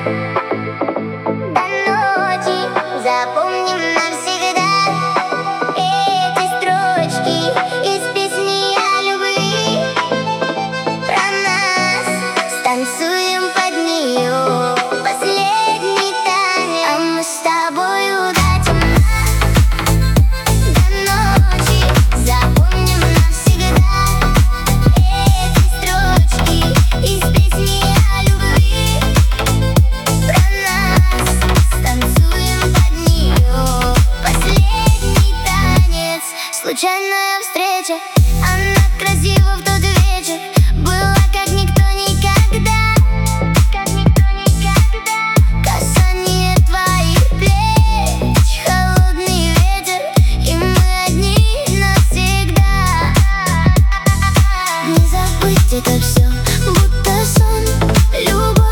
До ночи запомним навсегда эти строчки из песни о любви. Про нас станцуем под нее последний танец, а мы с тобою до темна. До ночи запомним навсегда эти строчки из песни о любви. Про нас станцуем под нее последний танец. Случайная встреча, она красива в тот вечер, была как никто никогда, как никто никогда. Касание твоих плеч, холодный ветер, и мы одни навсегда. Не забыть это все, будто сон, любовь.